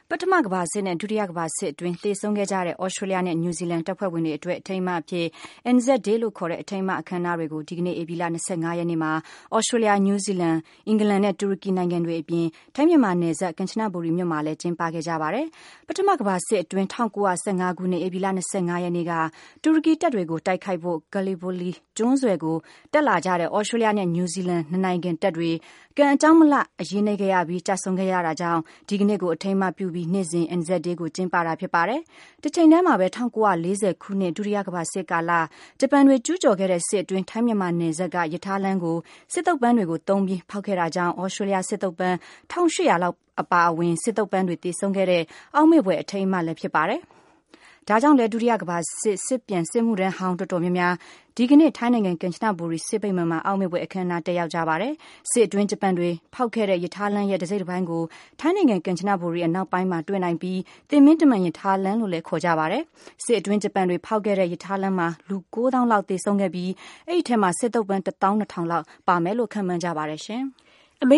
ပထမကမ္ဘာစစ်နဲ့ဒုတိယကမ္ဘာစစ်အတွင်းသေဆုံးခဲ့ကြတဲ့ဩစတြေးလျနဲ့နယူးဇီလန်တပ်ဖွဲ့ဝင်တွေအတွက်အထိမ်းအမှတ်အဖြစ် NZ Day လို့ခေါ်တဲ့အထိမ်းအမှတ်အခမ်းအနားတွေကိုဒီကနေ့ဧပြီလ25ရက်နေ့မှာဩစတြေးလျ၊နယူးဇီလန်၊အင်္ဂလန်နဲ့တူရကီနိုင်ငံတွေအပြင်ထိုင်းမြန်မာနယ်စပ်ကမ်ချနဘူရီမြို့မှာလည်းကျင်းပခဲ့ကြပါတယ်။ပထမကမ္ဘာစစ်အတွင်း1915ခုနှစ်ဧပြီလ25ရက်နေ့ကတူရကီတပ်တွေကိုတိုက်ခိုက်ဖို့Gallipoliကျွန်းဆွယ်ကိုတက်လာကြတဲ့ဩစတြေးလျနဲ့နယူးဇီလန်နှစ်နိုင်ငံတပ်တွေကံအကြောင်းမလှအရေးနိမ့်ခဲ့ရပြီးကျဆုံးခဲ့ရတာကြောင့်ဒီကနေ့ကိုအထိမ်းအမှတ်ပြုပြီးနေ့စဉ်NZ Day ကိုကျင်းပတာဖြစ်ပါတယ်။တစ်ချိန်တည်းမှာပဲ1940ခုနှစ်ဒုတိယကမ္ဘာစစ်ကာလဂျပန်တွေကျူးကျော်ခဲ့တဲ့စစ်အတွင်းထိုင်းမြန်မာနယ်စပ်ကရထားလမ်းကိုစစ်တုပ်ပန်းတွေကိုသုံးပြီးဖောက်ခဲ့တာကြောင့်ဩစတြေးလျစစ်တုပ်ပန်း1800လောက်အပါအဝင်စစ်တုပ်ပန်းတွေသေဆုံးခဲ့တဲ့အောက်မေ့ဖွယ်အထိမ်းအမှတ်လည်းဖြစ်ပါတယ်။ဒါကြောင့်လည်းဒုတိယကမ္ဘာစစ်ပြန်စစ်မှုထမ်းဟောင်းတော်တော်များများဒီကနေ့ထိုင်းနိုင်ငံကမ်ချနဘူရီစစ်ပိတ်မှန်မှာအောက်မေ့ဖွယ်အခမ်းအနားတက်ရောက်ကြပါတယ်။စစ်အတွင်းဂျပန်တွေဖောက်ခဲ့တဲ့ရထားလမ်းရဲ့တစ်စိတ်တစ်ပိုင်းကိုထိုင်းနိုင်ငံကမ်ချနဘူရီအနောက်ပိုင်းမှာတွေ့နိုင်ပြီးတင်မင်းတမန်ရထားလမ်းလို့လည်းခေါ်ကြပါတယ်။စစ်အတွင်းဂျပန်တွေဖောက်ခဲ့တဲ့ရထားလမ်းမှာလူ9000လောက်သေဆုံးခဲ့ပြီးအဲ့ဒီထဲမှာစစ်တုပ်ပန်း12000လောက်ပါမယ်လို့ခန့်မှန်းကြပါတယ်ရှင်။